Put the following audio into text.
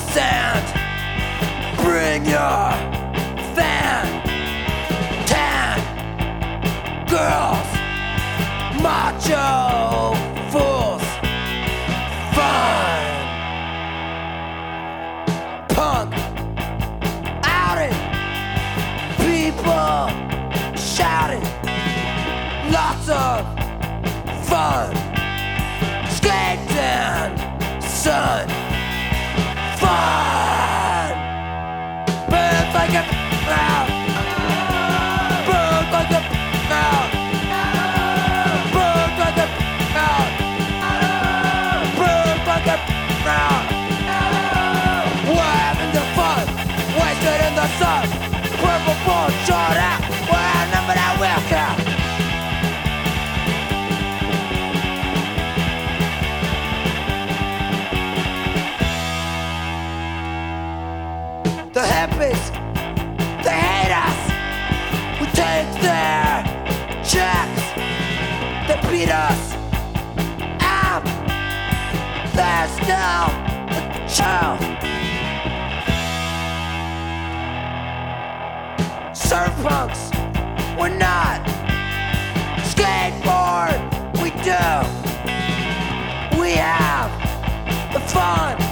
sand. Bring your fan. 10 girls, macho fools, fun. Punk outing, people shouting, lots of fun. Skating, sun, fun. Burn like a out. Burn like a out. Burn like a out. Burn like a out. We're having the fun, wasted in the sun. Purple ball shot out. We're number that will count. The hippies, they hate us. We take their checks. They beat us up. There's no chill. Surf punks, we're not. Skateboard, we do. We have the fun.